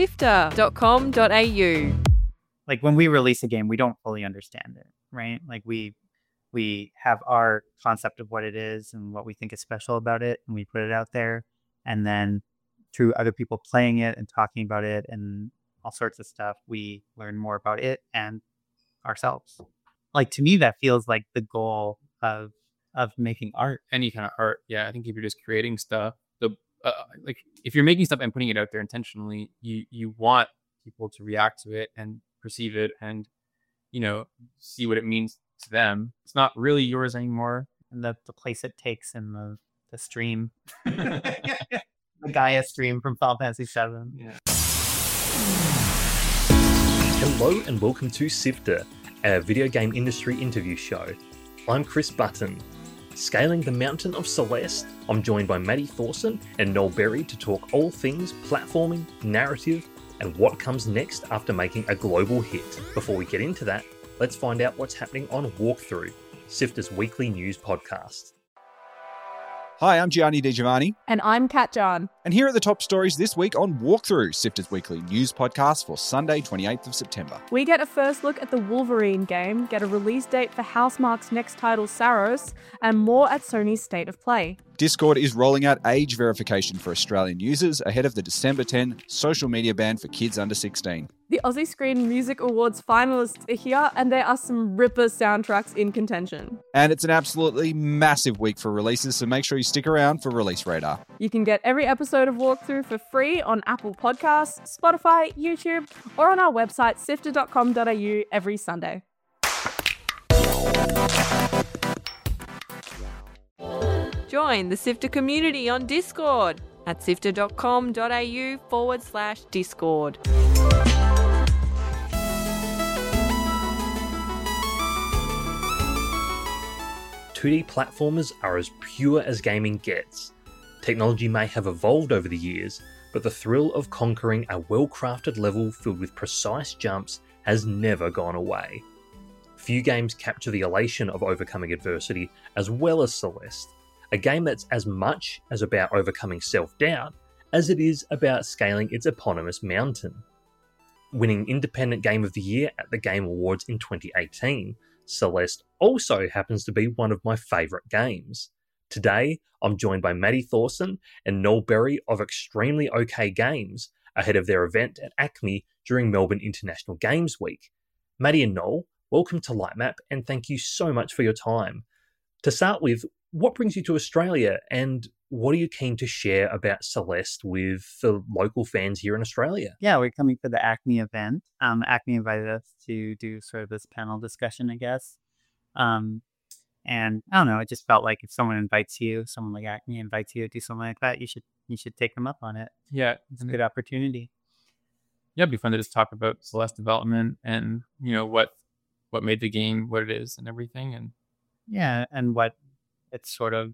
sifter.com.au. Like when we release a game, we don't fully understand it, right? Like we have our concept of what it is and what we think is special about it, and we put it out there. And then through other people playing it and talking about it and all sorts of stuff, we learn more about it and ourselves. Like to me, that feels like the goal of making art. Any kind of art. Yeah, I think if you're just creating stuff, like if you're making stuff and putting it out there intentionally, you want people to react to it and perceive it and, see what it means to them. It's not really yours anymore. And the place it takes in the stream. The Gaia stream from Final Fantasy VII. Yeah. Hello and welcome to Sifter, our video game industry interview show. I'm Chris Button. Scaling the mountain of Celeste, I'm joined by Maddie Thorson and Noel Berry to talk all things platforming, narrative, and what comes next after making a global hit. Before we get into that, let's find out what's happening on Walkthrough, Sifter's weekly news podcast. Hi, I'm Gianni Di Giovanni. And I'm Kat John. And here are the top stories this week on Walkthrough, Sifter's weekly news podcast for Sunday, 28th of September. We get a first look at the Wolverine game, get a release date for Housemarque's next title, Saros, and more at Sony's State of Play. Discord is rolling out age verification for Australian users ahead of the December 10 social media ban for kids under 16. The Aussie Screen Music Awards finalists are here, and there are some ripper soundtracks in contention. And it's an absolutely massive week for releases, so make sure you stick around for Release Radar. You can get every episode of Walkthrough for free on Apple Podcasts, Spotify, YouTube, or on our website sifter.com.au every Sunday. Join the Sifter community on Discord at sifter.com.au/Discord. 2D platformers are as pure as gaming gets. Technology may have evolved over the years, but the thrill of conquering a well-crafted level filled with precise jumps has never gone away. Few games capture the elation of overcoming adversity as well as Celeste, a game that's as much as about overcoming self-doubt as it is about scaling its eponymous mountain. Winning Independent Game of the Year at the Game Awards in 2018, Celeste also happens to be one of my favourite games. Today, I'm joined by Maddie Thorson and Noel Berry of Extremely OK Games ahead of their event at Acme during Melbourne International Games Week. Maddie and Noel, welcome to Lightmap and thank you so much for your time. To start with, what brings you to Australia and what are you keen to share about Celeste with the local fans here in Australia? Yeah, we're coming for the Acme event. Acme invited us to do sort of this panel discussion, I guess. And I don't know, it just felt like if someone like Acme invites you to do something like that, you should take them up on it. Yeah. It's a good opportunity. Yeah, it'd be fun to just talk about Celeste development and, what made the game what it is and everything. And yeah, and what it's sort of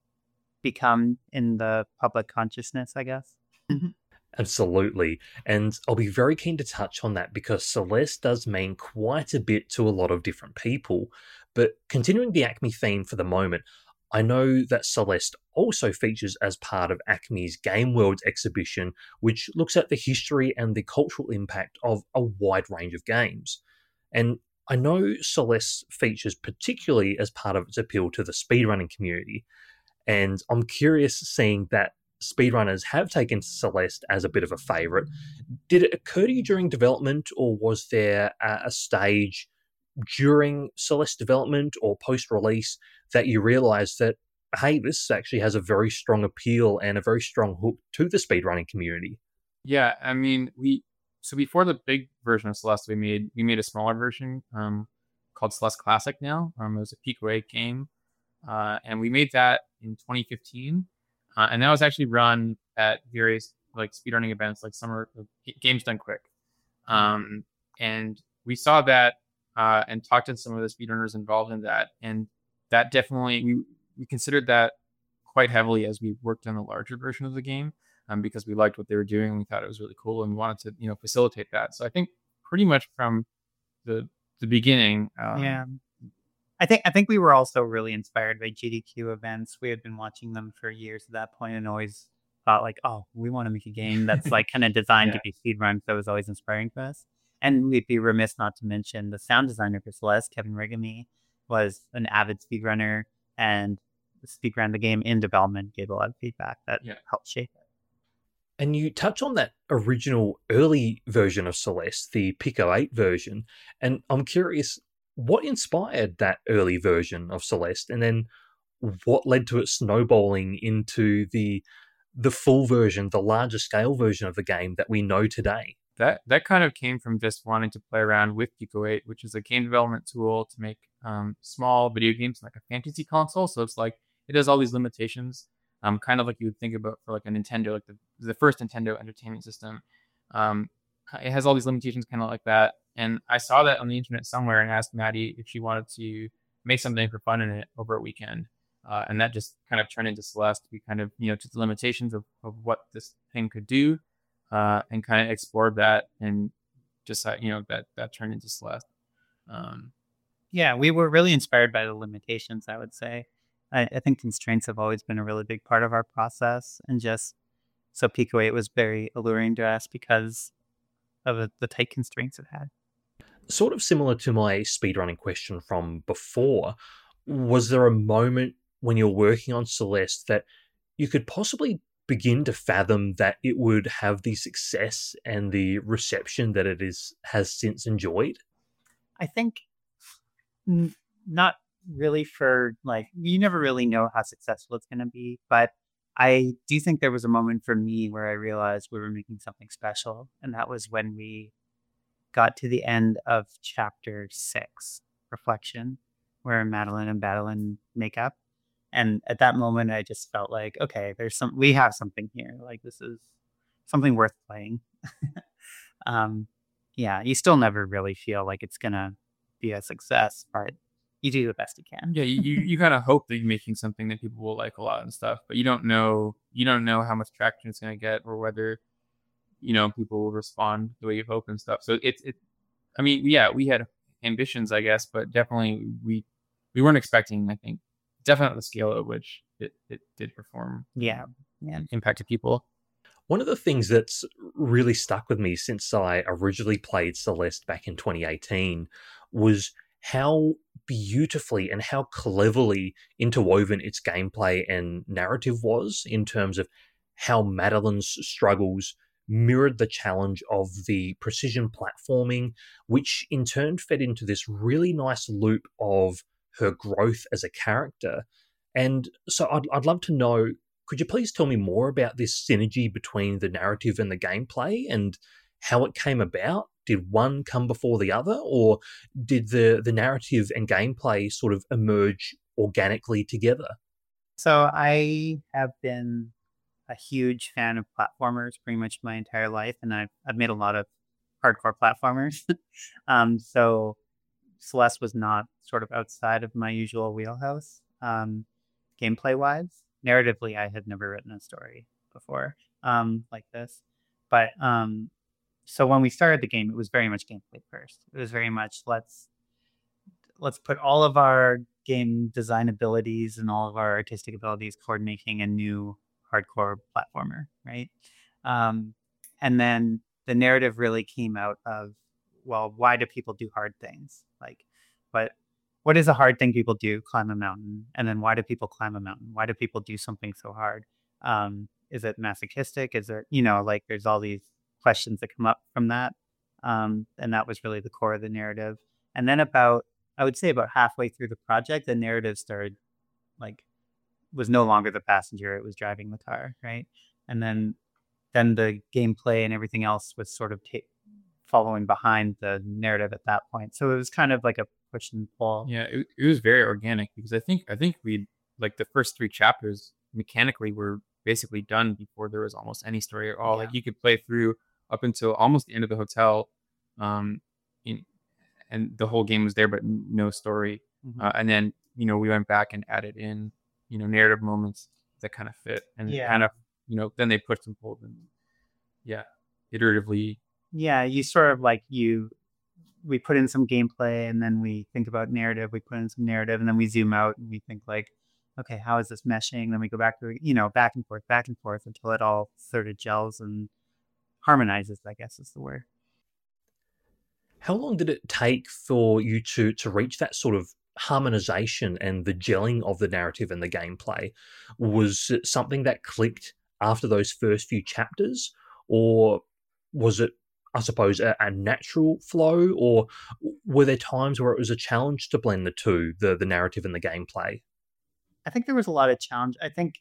become in the public consciousness, I guess. Absolutely. And I'll be very keen to touch on that because Celeste does mean quite a bit to a lot of different people. But continuing the Acme theme for the moment, I know that Celeste also features as part of Acme's Game Worlds exhibition, which looks at the history and the cultural impact of a wide range of games. And I know Celeste features particularly as part of its appeal to the speedrunning community. And I'm curious seeing that speedrunners have taken Celeste as a bit of a favourite. Did it occur to you during development, or was there a stage during Celeste development or post-release that you realised that, hey, this actually has a very strong appeal and a very strong hook to the speedrunning community? yeah, I mean, so before the big version of Celeste we made a smaller version called Celeste Classic now. It was a Pico 8 game. And we made that in 2015. And that was actually run at various like speedrunning events, like Summer Games Done Quick. And we saw that and talked to some of the speedrunners involved in that. And that definitely, we considered that quite heavily as we worked on the larger version of the game, because we liked what they were doing and we thought it was really cool and we wanted to, facilitate that. So I think pretty much from the beginning. Yeah. I think we were also really inspired by GDQ events. We had been watching them for years at that point and always thought like, oh, we want to make a game that's like kind of designed to be speedrun. So it was always inspiring to us. And we'd be remiss not to mention the sound designer for Celeste, Kevin Rigamy, was an avid speedrunner and speedran the game in development, gave a lot of feedback that helped shape it. And you touch on that original early version of Celeste, the Pico 8 version, and I'm curious, what inspired that early version of Celeste, and then what led to it snowballing into the full version, the larger scale version of the game that we know today? That kind of came from just wanting to play around with Pico 8, which is a game development tool to make small video games like a fantasy console. So it's like it has all these limitations, kind of like you would think about for like a Nintendo, like the first Nintendo Entertainment System. It has all these limitations, kind of like that. And I saw that on the internet somewhere and asked Maddie if she wanted to make something for fun in it over a weekend. And that just kind of turned into Celeste. We kind of, took the limitations of what this thing could do, and kind of explored that, and just, that turned into Celeste. Yeah, we were really inspired by the limitations, I would say. I think constraints have always been a really big part of our process. And just so Pico 8 was very alluring to us because of the tight constraints it had. Sort of similar to my speedrunning question from before, was there a moment when you're working on Celeste that you could possibly begin to fathom that it would have the success and the reception that it has since enjoyed? I think not really, for like, you never really know how successful it's going to be, but I do think there was a moment for me where I realized we were making something special, and that was when we got to the end of chapter 6, Reflection, where Madeline and Badeline make up. And at that moment, I just felt like, okay, we have something here. Like, this is something worth playing. You still never really feel like it's going to be a success, but you do the best you can. Yeah, you kind of hope that you're making something that people will like a lot and stuff, but you don't know how much traction it's going to get, or whether, people will respond the way you hope and stuff. So we had ambitions, I guess, but definitely we weren't expecting, I think, definitely the scale at which it did perform. Yeah. Impacted people. One of the things that's really stuck with me since I originally played Celeste back in 2018 was how beautifully and how cleverly interwoven its gameplay and narrative was, in terms of how Madeline's struggles mirrored the challenge of the precision platforming, which in turn fed into this really nice loop of her growth as a character. And so I'd love to know, could you please tell me more about this synergy between the narrative and the gameplay, and how it came about? Did one come before the other, or did the narrative and gameplay sort of emerge organically together? So I have been a huge fan of platformers pretty much my entire life, and I've made a lot of hardcore platformers. So Celeste was not sort of outside of my usual wheelhouse, gameplay wise. Narratively, I had never written a story before like this. But so when we started the game, it was very much gameplay first. It was very much let's put all of our game design abilities and all of our artistic abilities toward making a new hardcore platformer, right? And then the narrative really came out of, well, why do people do hard things? Like, what is a hard thing people do? Climb a mountain. And then why do people climb a mountain? Why do people do something so hard? Is it masochistic? Is there, there's all these questions that come up from that. And that was really the core of the narrative. And then I would say about halfway through the project, the narrative started, was no longer the passenger, it was driving the car, right? And then the gameplay and everything else was sort of following behind the narrative at that point. So it was kind of like a push and pull. Yeah, it was very organic, because I think we, like, the first 3 chapters mechanically were basically done before there was almost any story at all. Yeah. Like, you could play through up until almost the end of the hotel, and the whole game was there, but no story. Mm-hmm. And then, we went back and added in, narrative moments that kind of fit, and kind of, then they pushed and pulled, and iteratively. Yeah, you sort of we put in some gameplay, and then we think about narrative, we put in some narrative, and then we zoom out and we think okay, how is this meshing? Then we go back to, back and forth until it all sort of gels and harmonizes, I guess is the word. How long did it take for you to reach that sort of harmonization and the gelling of the narrative and the gameplay? Was it something that clicked after those first few chapters, or was it, I suppose, a natural flow, or were there times where it was a challenge to blend the two, the narrative and the gameplay? I think there was a lot of challenge. I think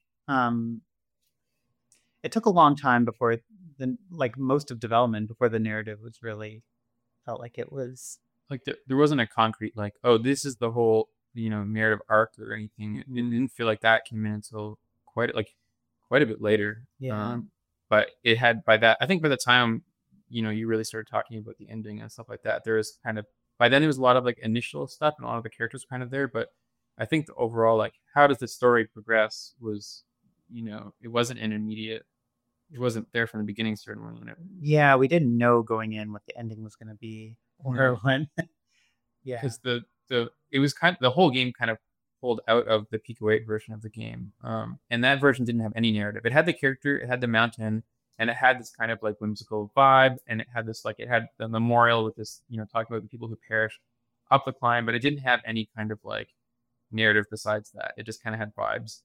it took a long time before most of development before the narrative was really felt like it was like there wasn't a concrete like, oh, this is the whole narrative arc or anything. It didn't feel like that came in until quite a bit later. Yeah. But it had by the time you really started talking about the ending and stuff like that, there was kind of by then there was a lot of like initial stuff and a lot of the characters were kind of there. But I think the overall like how does the story progress was it wasn't an immediate. It wasn't there from the beginning, certainly. Yeah, we didn't know going in what the ending was going to be or when. Yeah, because it was kind of the whole game kind of pulled out of the Pico 8 version of the game, and that version didn't have any narrative. It had the character, it had the mountain, and it had this kind of like whimsical vibe, and it had this it had the memorial with this talking about the people who perished up the climb, but it didn't have any kind of like narrative besides that. It just kind of had vibes.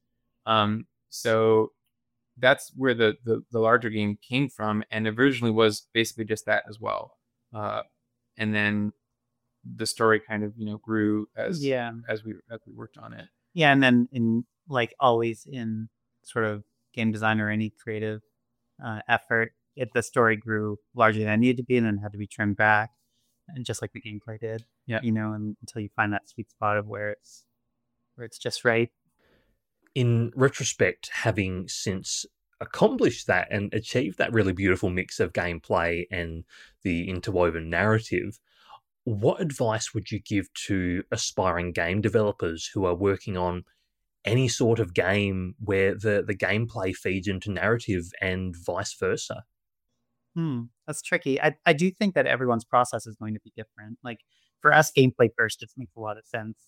So that's where the larger game came from, and originally was basically just that as well. And then the story kind of grew as we worked on it. Yeah, and then in always in sort of game design or any creative effort, the story grew larger than it needed to be, and then had to be trimmed back, and just like the gameplay did. Yeah, and until you find that sweet spot of where it's just right. In retrospect, having since accomplished that and achieved that really beautiful mix of gameplay and the interwoven narrative, what advice would you give to aspiring game developers who are working on any sort of game where the gameplay feeds into narrative and vice versa? That's tricky. I do think that everyone's process is going to be different. Like for us, gameplay first just makes a lot of sense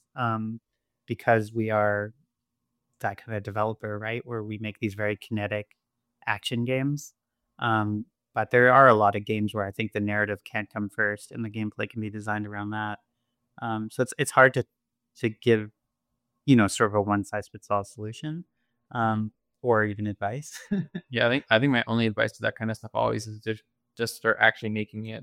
because we are that kind of developer, right? Where we make these very kinetic action games. But there are a lot of games where I think the narrative can't come first and the gameplay can be designed around that. So it's hard to give, sort of a one size fits all solution, or even advice. Yeah, I think my only advice to that kind of stuff always is to just start actually making it,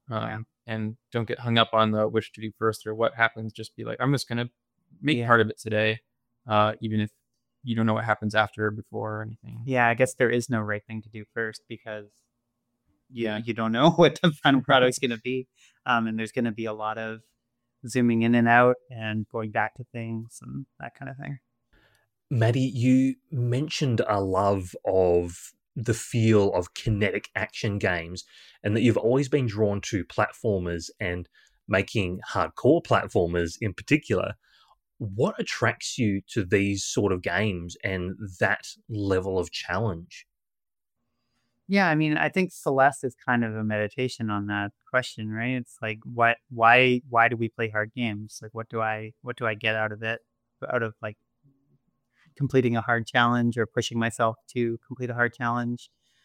and don't get hung up on the which to do first or what happens. Just be like, I'm just gonna make part of it today, even if you don't know what happens after or before or anything. Yeah, I guess there is no right thing to do first because you don't know what the final product's going to be. And there's going to be a lot of zooming in and out and going back to things and that kind of thing. Maddie, you mentioned a love of the feel of kinetic action games and that you've always been drawn to platformers and making hardcore platformers in particular. What attracts you to these sort of games and that level of challenge? Yeah, I mean, I think Celeste is kind of a meditation on that question, right? It's like, why do we play hard games? Like, what do I get out of it? Out of like completing a hard challenge or pushing myself to complete a hard challenge,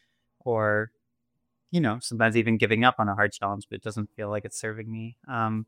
or sometimes even giving up on a hard challenge, but it doesn't feel like it's serving me.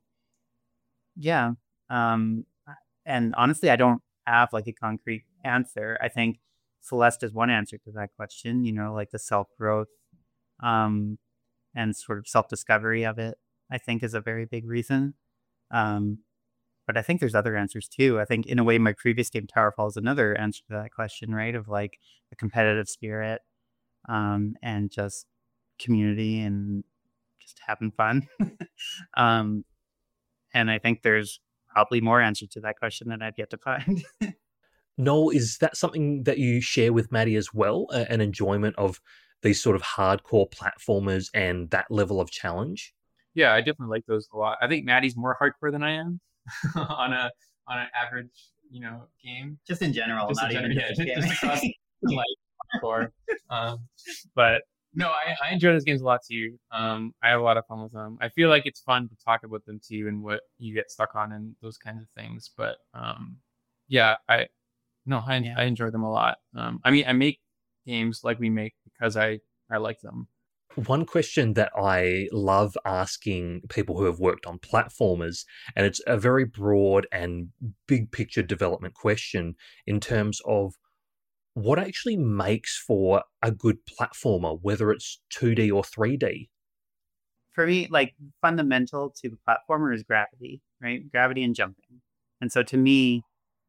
And honestly, I don't have like a concrete answer. I think Celeste is one answer to that question, like the self-growth and sort of self-discovery of it, I think is a very big reason. But I think there's other answers too. I think in a way, my previous game, Towerfall, is another answer to that question, right? Of like the competitive spirit and just community and just having fun. And I think there's probably more answers to that question that I've yet to find. Noel, is that something that you share with Maddie as well? An enjoyment of these sort of hardcore platformers and that level of challenge? Yeah, I definitely like those a lot. I think Maddie's more hardcore than I am on an average, game. Just in general, just not in even general, just across like hardcore. But no, I enjoy those games a lot too. I have a lot of fun with them. I feel like it's fun to talk about them too and what you get stuck on and those kinds of things. But yeah, No, I Yeah. enjoy them a lot. I mean, I make games like we make because I like them. One question that I love asking people who have worked on platformers, and it's a very broad and big picture development question in terms of what actually makes for a good platformer, whether it's 2D or 3D. For me, like fundamental to the platformer is gravity, right? Gravity and jumping. And so to me,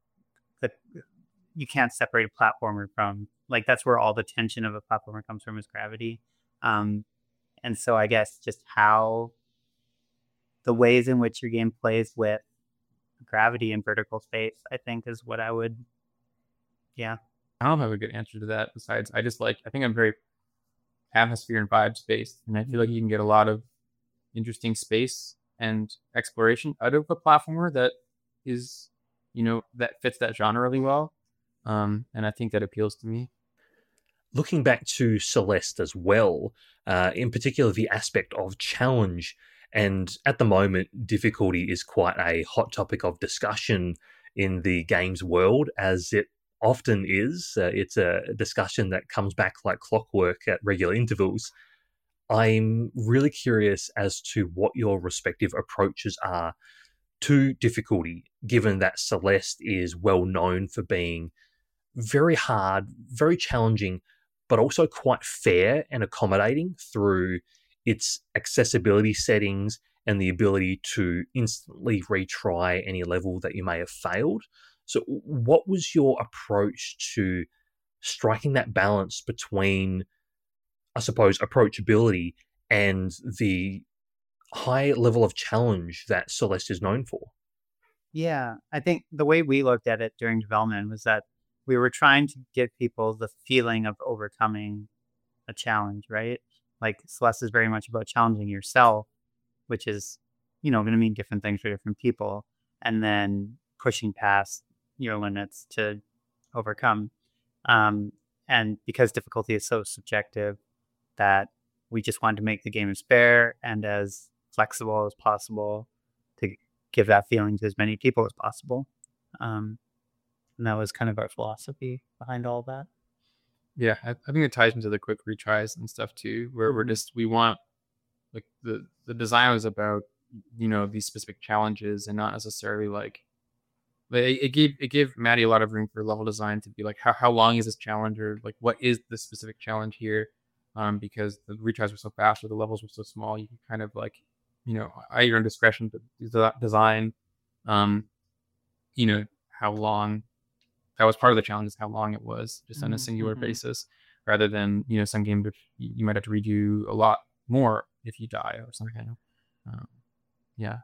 you can't separate a platformer from, like, that's where all the tension of a platformer comes from, is gravity. And so I guess just how the ways in which your game plays with gravity and vertical space, I think, is what I would, yeah. I don't have a good answer to that. Besides, I think I'm very atmosphere and vibes based, and I feel like you can get a lot of interesting space and exploration out of a platformer that is, that fits that genre really well. And I think that appeals to me. Looking back to Celeste as well, in particular the aspect of challenge, and at the moment difficulty is quite a hot topic of discussion in the games world, as it often is. It's a discussion that comes back like clockwork at regular intervals. I'm really curious as to what your respective approaches are to difficulty, given that Celeste is well known for being very hard, very challenging, but also quite fair and accommodating through its accessibility settings and the ability to instantly retry any level that you may have failed. So what was your approach to striking that balance between, I suppose, approachability and the high level of challenge that Celeste is known for? Yeah, I think the way we looked at it during development was that we were trying to give people the feeling of overcoming a challenge, right? Like Celeste is very much about challenging yourself, which is, going to mean different things for different people, and then pushing past your limits to overcome. And because difficulty is so subjective, that we just wanted to make the game as fair and as flexible as possible to give that feeling to as many people as possible. And that was kind of our philosophy behind all that. Yeah, I think it ties into the quick retries and stuff too, where we want, like, the design was about, these specific challenges, and not necessarily like it gave Maddie a lot of room for level design to be like, how long is this challenge, or like what is the specific challenge here? Because the retries were so fast or the levels were so small, you can kind of like, at your own discretion to design, how long. That was part of the challenge, is how long it was, just on a singular basis, rather than, some games you might have to redo a lot more if you die or something. Yeah.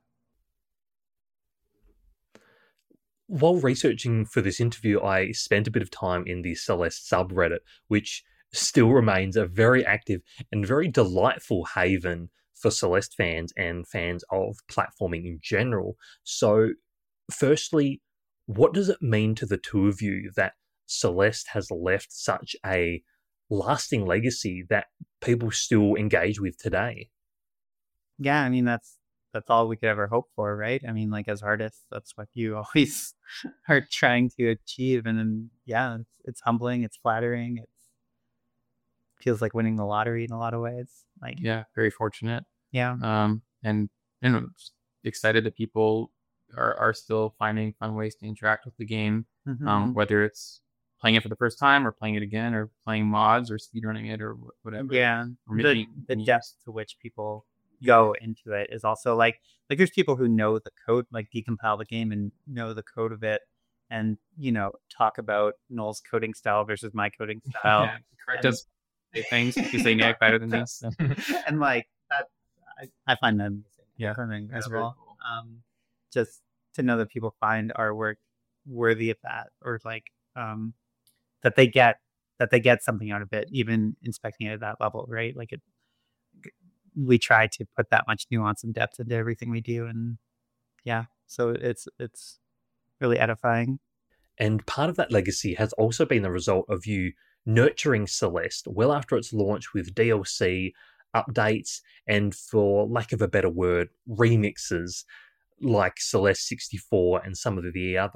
While researching for this interview, I spent a bit of time in the Celeste subreddit, which still remains a very active and very delightful haven for Celeste fans and fans of platforming in general. So, firstly, what does it mean to the two of you that Celeste has left such a lasting legacy that people still engage with today? Yeah, I mean, that's all we could ever hope for, right? I mean, like, as artists, that's what you always are trying to achieve. And then, yeah, it's humbling, it's flattering, it feels like winning the lottery in a lot of ways. Like, yeah, very fortunate. Yeah. And excited that people are still finding fun ways to interact with the game, whether it's playing it for the first time or playing it again or playing mods or speedrunning it or whatever. Yeah, the depth to which people go into it is also like there's people who know the code, like decompile the game and know the code of it, and talk about Noel's coding style versus my coding style. Yeah, correct us things because they know better than us. And like that, I find that amazing. Yeah, that's very cool. Just to know that people find our work worthy of that, or like that they get something out of it, even inspecting it at that level, right? Like we try to put that much nuance and depth into everything we do, and yeah, so it's really edifying. And part of that legacy has also been the result of you nurturing Celeste well after its launch with DLC, updates, and, for lack of a better word, remixes like Celeste 64 and some of the other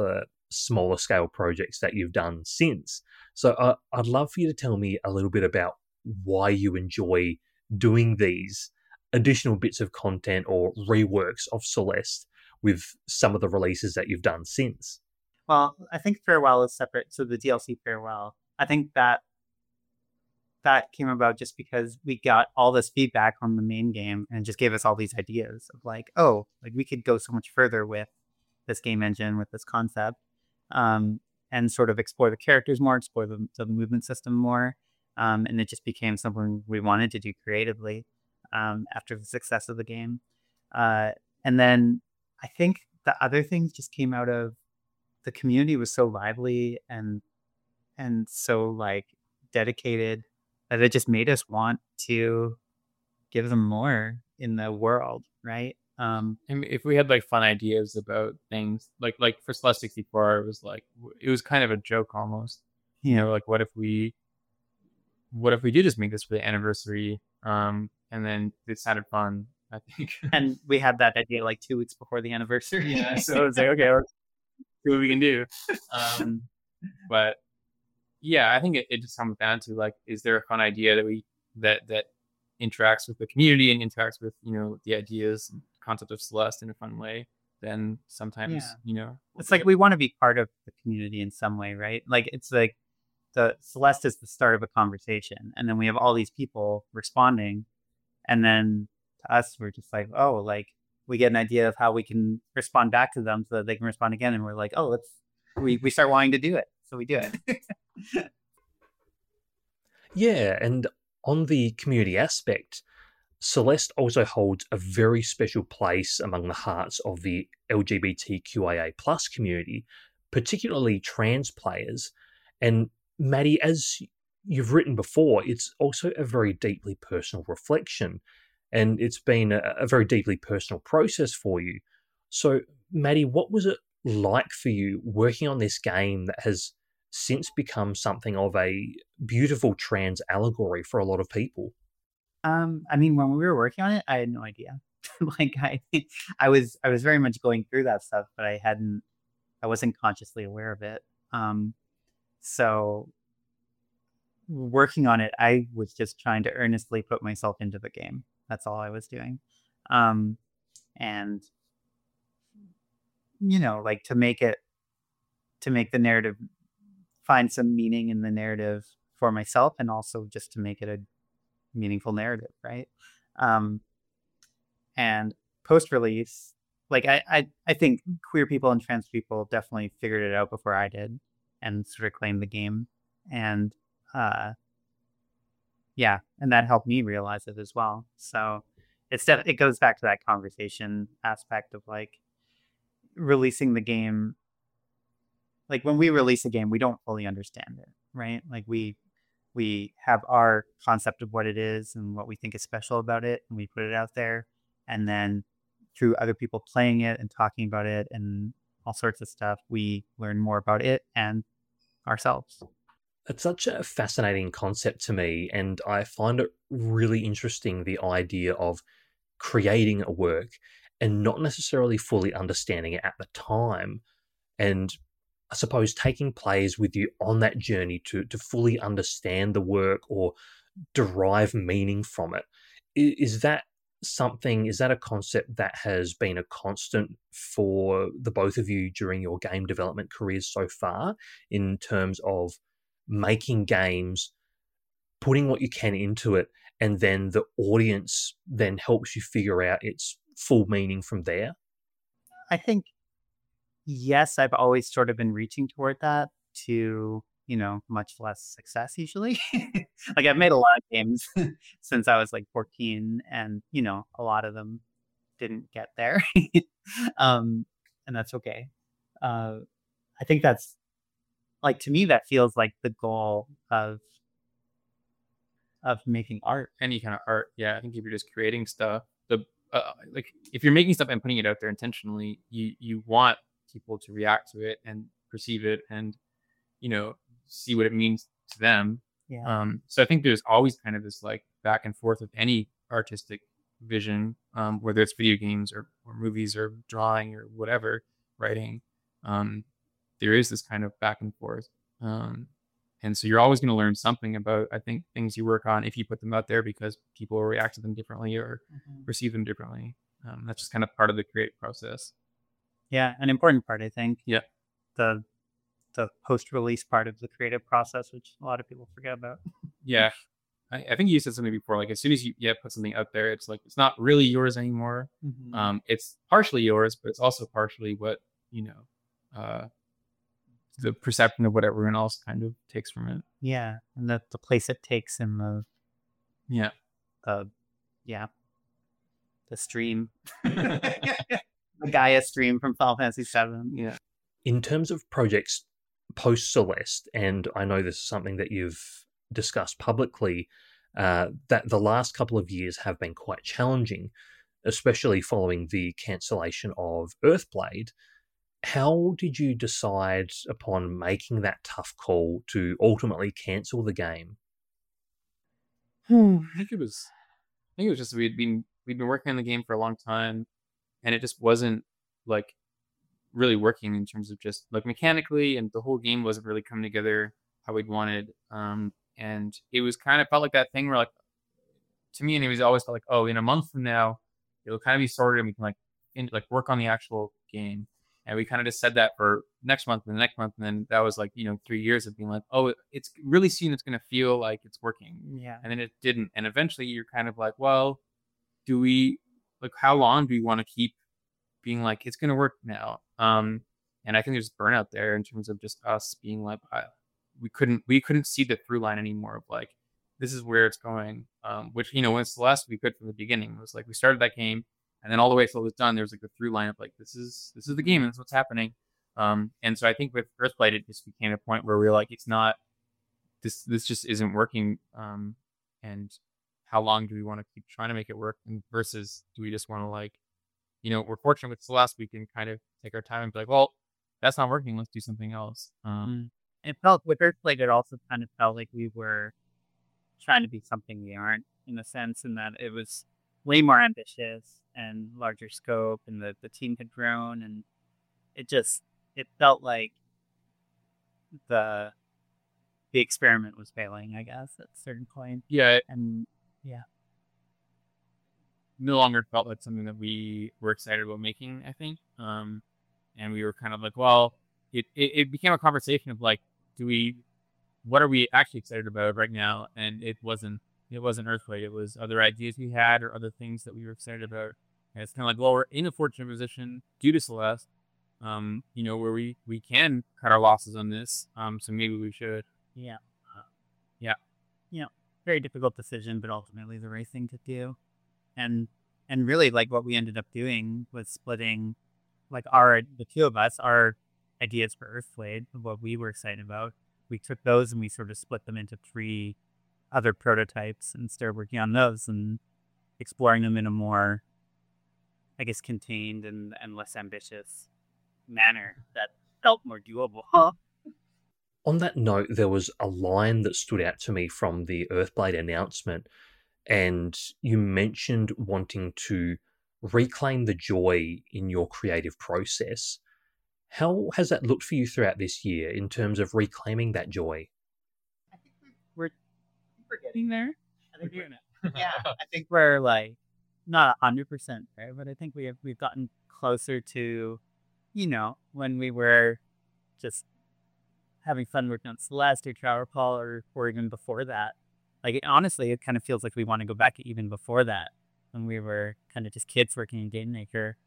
smaller scale projects that you've done since. So I'd love for you to tell me a little bit about why you enjoy doing these additional bits of content or reworks of Celeste with some of the releases that you've done since. Well, I think Farewell is separate. So the DLC Farewell, I think that came about just because we got all this feedback on the main game and just gave us all these ideas of like, oh, like we could go so much further with this game engine, with this concept, and sort of explore the characters more, explore the movement system more. And it just became something we wanted to do creatively after the success of the game. And then I think the other things just came out of the community was so lively and so like dedicated that it just made us want to give them more in the world, right? And if we had like fun ideas about things, like for Celeste 64, it was kind of a joke almost. You know, like what if we did just make this for the anniversary? And then it sounded fun, I think. And we had that idea like 2 weeks before the anniversary. Yeah, so it was like, okay, let's see what we can do. But yeah, I think it just comes down to like, is there a fun idea that interacts with the community and interacts with, you know, the ideas and concept of Celeste in a fun way? Then sometimes, you know, it's like we want to be part of the community in some way, right? Like it's like the Celeste is the start of a conversation, and then we have all these people responding, and then to us, we're just like, oh, like we get an idea of how we can respond back to them so that they can respond again, and we're like, oh, we start wanting to do it, so we do it. Yeah, and on the community aspect, Celeste also holds a very special place among the hearts of the LGBTQIA plus community, particularly trans players. And Maddie, as you've written before, it's also a very deeply personal reflection, and it's been a very deeply personal process for you. So, Maddie, what was it like for you working on this game that has since become something of a beautiful trans allegory for a lot of people? I mean, when we were working on it, I had no idea. Like I was very much going through that stuff, but I wasn't consciously aware of it. So working on it, I was just trying to earnestly put myself into the game. That's all I was doing. And you know, like to make the narrative, find some meaning in the narrative for myself, and also just to make it a meaningful narrative, right? And post-release, like I think queer people and trans people definitely figured it out before I did and sort of claimed the game. And yeah, and that helped me realize it as well. So it goes back to that conversation aspect of like releasing the game. Like when we release a game, we don't fully understand it, right? Like we have our concept of what it is and what we think is special about it, and we put it out there. And then through other people playing it and talking about it and all sorts of stuff, we learn more about it and ourselves. It's such a fascinating concept to me, and I find it really interesting, the idea of creating a work and not necessarily fully understanding it at the time, and I suppose taking players with you on that journey to fully understand the work or derive meaning from it. Is that a concept that has been a constant for the both of you during your game development careers so far, in terms of making games, putting what you can into it, and then the audience then helps you figure out its full meaning from there? I think, yes, I've always sort of been reaching toward that, to, you know, much less success usually. Like I've made a lot of games since I was like 14, and, you know, a lot of them didn't get there. And that's okay. I think that's like, to me, that feels like the goal of making art. Any kind of art. Yeah, I think if you're just creating stuff, like if you're making stuff and putting it out there intentionally, you want people to react to it and perceive it and, you know, see what it means to them. Yeah. So I think there's always kind of this like back and forth with any artistic vision, whether it's video games or movies or drawing or whatever, writing. there is this kind of back and forth. And so you're always going to learn something about, I think, things you work on if you put them out there, because people will react to them differently or perceive them differently. That's just kind of part of the creative process. Yeah, an important part, I think. Yeah. The post-release part of the creative process, which a lot of people forget about. Yeah. I think you said something before, like as soon as you put something out there, it's like, it's not really yours anymore. It's partially yours, but it's also partially what, the perception of what everyone else kind of takes from it. Yeah, and the place it takes in the stream, the Gaia stream from Final Fantasy VII. Yeah. In terms of projects post Celeste, and I know this is something that you've discussed publicly, that the last couple of years have been quite challenging, especially following the cancellation of Earthblade. How did you decide upon making that tough call to ultimately cancel the game? I think it was just we'd been working on the game for a long time, and it just wasn't like really working in terms of just like mechanically, and the whole game wasn't really coming together how we'd wanted. And it was kind of felt like that thing where, like, to me, and it was always felt like, oh, in a month from now, it'll kind of be sorted, and we can work on the actual game. And we kind of just said that for next month and the next month. And then that was 3 years of being like, oh, it's really soon it's going to feel like it's working. Yeah. And then it didn't. And eventually you're kind of like, well, how long do we want to keep being like, it's going to work now? And I think there's burnout there in terms of just us being like, we couldn't see the through line anymore of like, this is where it's going. Which, when Celeste, we could from the beginning. It was like, we started that game, and then all the way till it was done, there was like the through line of like, this is the game, and this is what's happening. And so I think with Earthblade, it just became a point where we were like, it's not, this just isn't working. And how long do we want to keep trying to make it work? And versus, do we just want to we're fortunate with Celeste, we can kind of take our time and be like, well, that's not working, let's do something else. It felt with Earthblade, it also kind of felt like we were trying to be something we aren't, in a sense, in that it was way more ambitious and larger scope, and the team had grown, and it felt like the experiment was failing, I guess, at a certain point. Yeah. And yeah. No longer felt like something that we were excited about making, I think. And we were kind of like, well, it became a conversation of like, what are we actually excited about right now? And it wasn't Earthblade. It was other ideas we had or other things that we were excited about. And it's kind of like, well, we're in a fortunate position due to Celeste, where we can cut our losses on this. So maybe we should. Yeah. Yeah. Very difficult decision, but ultimately the right thing to do. And really, like, what we ended up doing was splitting, like, the two of us, our ideas for Earthblade, what we were excited about. We took those and we sort of split them into 3 other prototypes and started working on those and exploring them in a more, I guess, contained and less ambitious manner that felt more doable. On that note, there was a line that stood out to me from the Earthblade announcement, and you mentioned wanting to reclaim the joy in your creative process. How has that looked for you throughout this year in terms of reclaiming that joy? I think we're getting there. I think I think we're like not 100% there, but I think we've gotten closer to, when we were just having fun working on Celeste or Towerfall or even before that. Like, honestly, it kind of feels like we want to go back even before that, when we were kind of just kids working in Game Maker.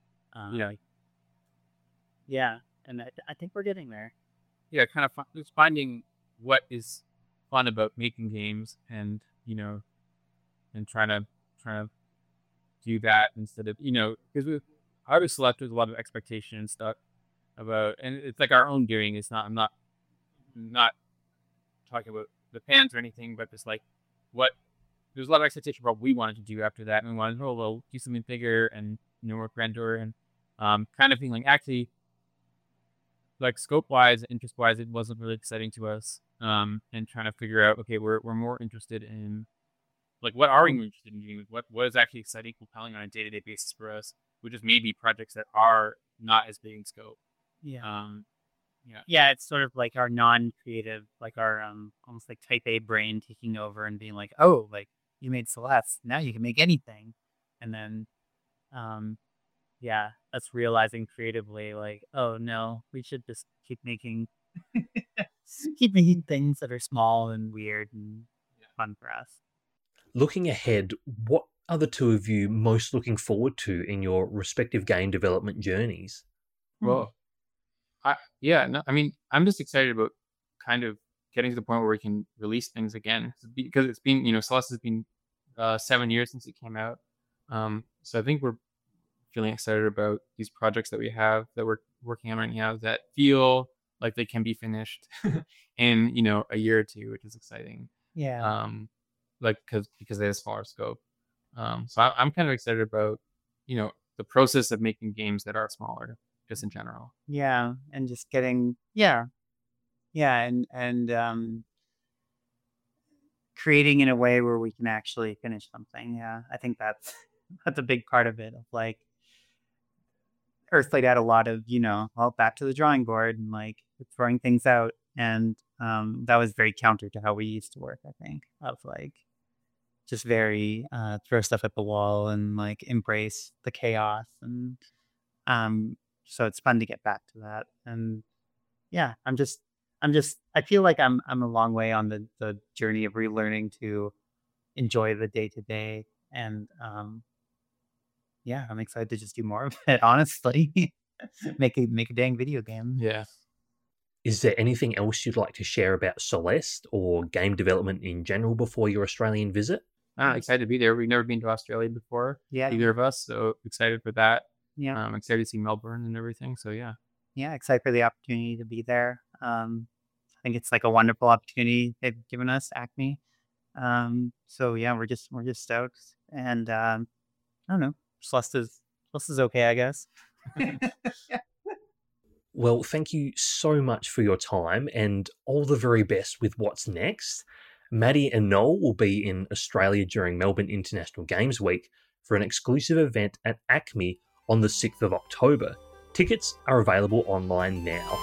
Yeah, and I think we're getting there. Yeah, kind of just finding what is fun about making games, and and trying to do that instead of because I was Celeste, there's a lot of expectation and stuff about, and it's like our own doing. It's not, I'm not talking about the fans or anything, but just like there's a lot of expectation about what we wanted to do after that, and we wanted to do something bigger and more grander, and kind of feeling like actually, like, scope wise, interest wise, it wasn't really exciting to us. And trying to figure out, okay, we're more interested in, like, what are we interested in doing? What is actually exciting, compelling on a day-to-day basis for us, which is maybe projects that are not as big in scope. Yeah. Yeah, it's sort of like our non-creative, like our almost like type A brain taking over and being like, oh, like you made Celeste, now you can make anything. And then that's realizing creatively like, oh no, we should just keep making things that are small and weird and fun for us. Looking ahead, what are the two of you most looking forward to in your respective game development journeys? Well, I'm just excited about kind of getting to the point where we can release things again, because it's been, Celeste has been 7 years since it came out. So I think we're feeling excited about these projects that we have that we're working on right now that feel like they can be finished in, a year or two, which is exciting. Yeah. Because they have a smaller scope. So I'm kind of excited about, the process of making games that are smaller, just in general. Yeah, and just getting and creating in a way where we can actually finish something. Yeah, I think that's a big part of it. Of like, Earthlight had a lot of back to the drawing board and like throwing things out, and that was very counter to how we used to work. I think of like just very throw stuff at the wall and like embrace the chaos, and so it's fun to get back to that. And yeah, I feel like I'm a long way on the journey of relearning to enjoy the day to day, and I'm excited to just do more of it. Honestly, make a dang video game. Yeah. Is there anything else you'd like to share about Celeste or game development in general before your Australian visit? Excited to be there. We've never been to Australia before, either of us, so excited for that. Yeah, I'm excited to see Melbourne and everything. So yeah, excited for the opportunity to be there. I think it's like a wonderful opportunity they've given us, Acme. So yeah, we're just stoked, and I don't know, Celeste is okay, I guess. Well, thank you so much for your time and all the very best with what's next. Maddie and Noel will be in Australia during Melbourne International Games Week for an exclusive event at Acme on the 6th of October. Tickets are available online now.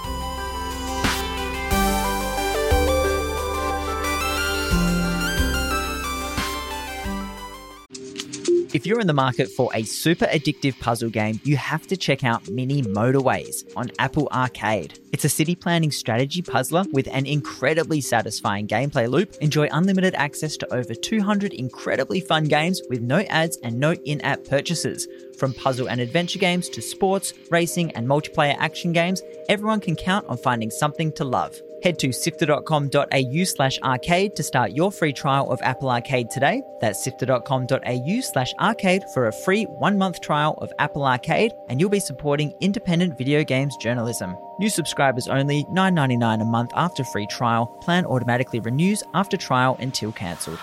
If you're in the market for a super addictive puzzle game, you have to check out Mini Motorways on Apple Arcade. It's a city planning strategy puzzler with an incredibly satisfying gameplay loop. Enjoy unlimited access to over 200 incredibly fun games with no ads and no in-app purchases. From puzzle and adventure games to sports, racing and multiplayer action games, everyone can count on finding something to love. Head to sifter.com.au/arcade to start your free trial of Apple Arcade today. That's sifter.com.au/arcade for a free 1-month trial of Apple Arcade, and you'll be supporting independent video games journalism. New subscribers only, $9.99 a month after free trial. Plan automatically renews after trial until cancelled.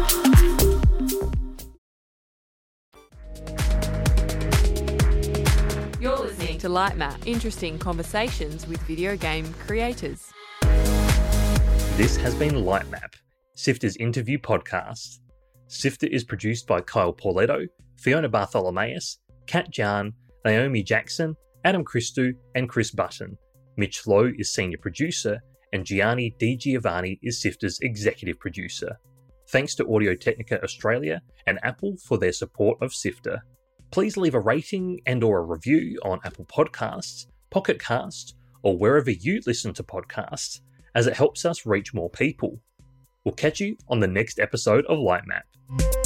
You're listening to Lightmap, interesting conversations with video game creators. This has been Lightmap, Sifter's interview podcast. Sifter is produced by Kyle Pauletto, Fiona Bartholomaeus, Kat Jan, Naomi Jackson, Adam Christou, and Chris Button. Mitch Lowe is senior producer, and Gianni Di Giovanni is Sifter's executive producer. Thanks to Audio-Technica Australia and Apple for their support of Sifter. Please leave a rating and/or a review on Apple Podcasts, Pocket Cast, or wherever you listen to podcasts, as it helps us reach more people. We'll catch you on the next episode of Lightmap.